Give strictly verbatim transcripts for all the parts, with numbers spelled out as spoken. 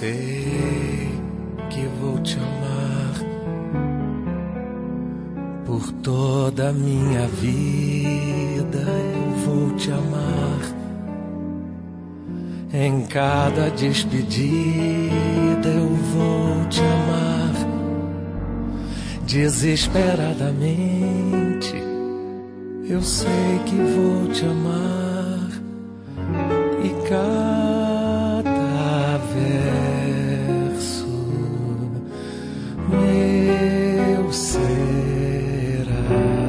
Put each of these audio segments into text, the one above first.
sei que vou te amar por toda a minha vida. Eu vou te amar em cada despedida. Eu vou te amar desesperadamente. Eu sei que vou te amar e cada verso meu será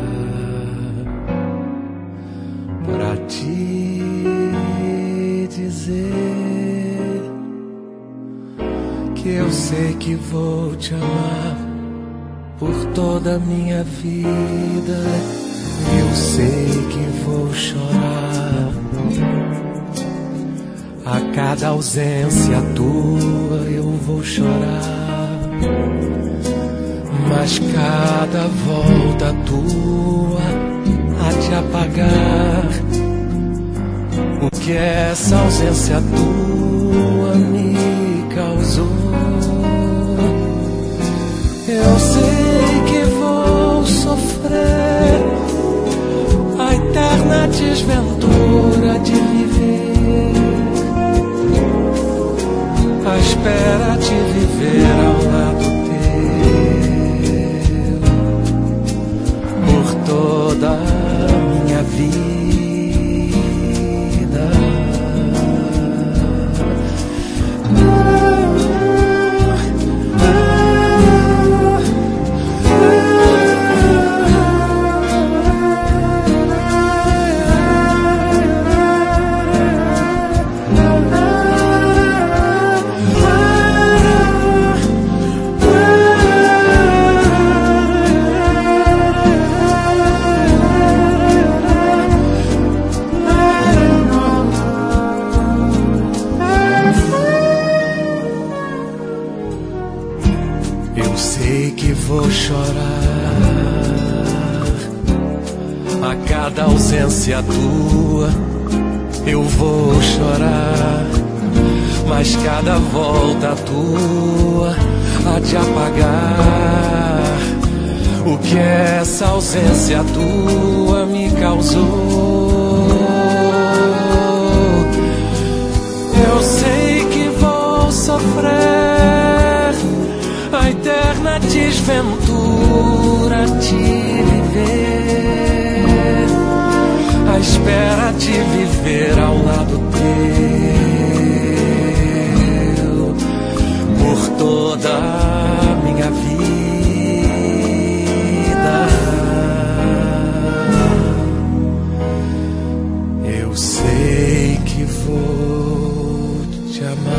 pra te dizer que eu sei que vou te amar por toda a minha vida. Eu sei que vou chorar a cada ausência tua. Eu vou chorar, mas cada volta tua há de apagar o que essa ausência tua me causou. Eu sei que vou sofrer a eterna desventura de viver à espera de viver ao lado teu por toda a minha vida. Eu sei que vou chorar a cada ausência tua. Eu vou chorar, mas cada volta tua há de apagar o que essa ausência tua me causou. Eu sei que vou sofrer a eterna desventura de viver à espera de viver ao lado teu por toda a minha vida. Eu sei que vou te amar